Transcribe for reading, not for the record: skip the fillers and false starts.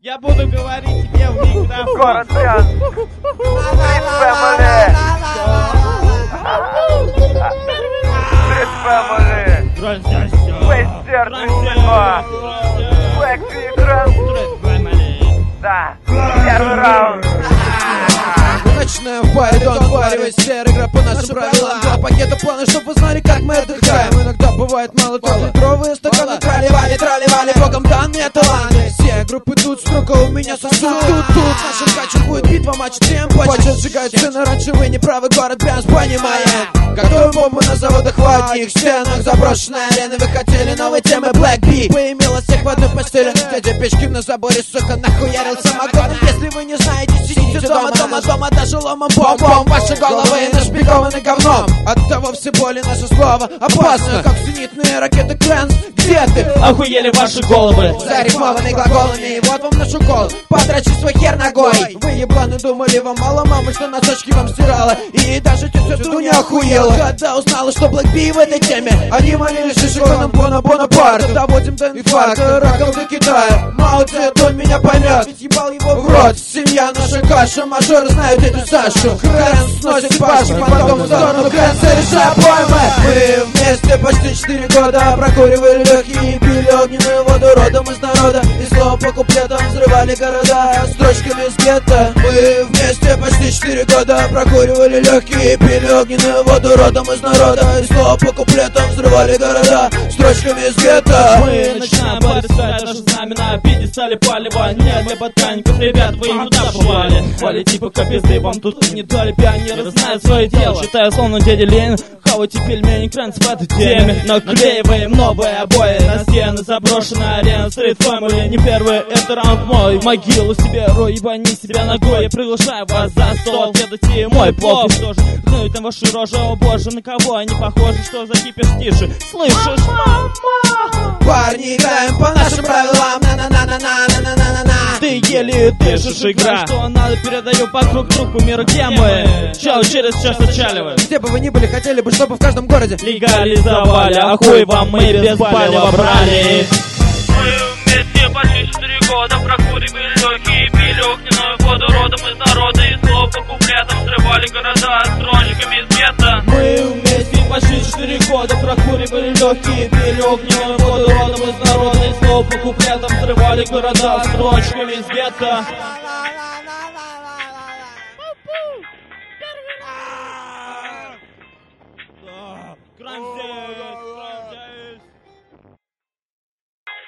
Я буду говорить тебе в микрофон. Город Брянск. Street Family. Street Family. Western 32. Black Grand. Да. Первый раунд. Начинаем файт, don't worry, серая игра по нашим правилам. Два пакета плана, чтоб вы знали, как мы отдыхаем. Иногда бывает мало, трехлитровые стаканы трали-вали, богом данные таланты. Все группы тут, струка у меня сосуд. Тут наша кача будет битва, матч темпо. Почет сжигает цены, раньше вы не правы, город Брянск, понимаем. Готовим бомбы на заводах, в одних стенах. Заброшенная арена, вы хотели новой темы, Black Bee поимела всех в одной постели. Дядя Печки на заборе, сука, нахуярил самогоном. Если вы не знаете, сидите дома, даже ломом бомбом. Ваши головы нашпигованы говном. Оттого все боли наше слово опасно, как зенитные ракеты Клэнс. Где ты? Охуели ваши головы, зарифмованные глаголами. И вот вам наш укол, подрачи свой хер ногой. Вы ебланы думали, вам мало мамы, что носочки вам стирала. И даже тетя Дуня охуела, когда узнала, что Black Bee в этой теме. Они молились Шишигоном Бонапарта. Доводим до инфаркта, раком до Китая. Мао Цзэдун меня поймет, ведь ебал его в рот. Семья наша каша, мажоры знают эту Сашу. Хрен сносит Пашу, потом в сторону Хрен решая поймы. Мы вместе почти 4 года прокуривали легкие, пили огненную воду родом из народа. И слово по куплетам взрывали города строчками с гетто. Мы вместе почти 4 года прокуривали легкие, пили огненную воду родом из народа. И слово по куплетам взрывали города строчками с гетто. Мы начинаем порисовать наши знамена, пьедестали палева. Нет для ботаников, ребят, вы им туда попали. Вали типа капизды, вам тут не дали. Пионеры знают свое дело, считаю словно дядя Ленин. Хавайте пельмени, Крэнс в этой теме. Наклеиваем новые обои на стены. Заброшенная арена, Street Family. Не первый, это раунд мой. Могилу себе рой, ебани себя ногой. Я приглашаю вас за стол, отведайте мой плов. И что же, гнуть на ваши рожи, о боже, на кого они похожи, что за кипиш тише. Слышишь, мама? Парни, играем по нашим правилам. На-на-на-на-на-на-на-на-на. Ты еле дышишь, игра. Что надо, передаю вокруг трубку мира, где мы? Чел через час отчаливаем. Где бы вы ни были, хотели бы, чтобы в каждом городе легализовали, а хуй вам мы без палева брали. Мы вместе почти 4 года прокуривали легкие, пили огненную воду родом из народа. И слов по куплетам взрывали города строчками из гетто. Мы вместе почти 4 года прокуривали легкие, пили огненную воду родом из народа. И слов по куплетам взрывали города строчками из гетто. Гранде!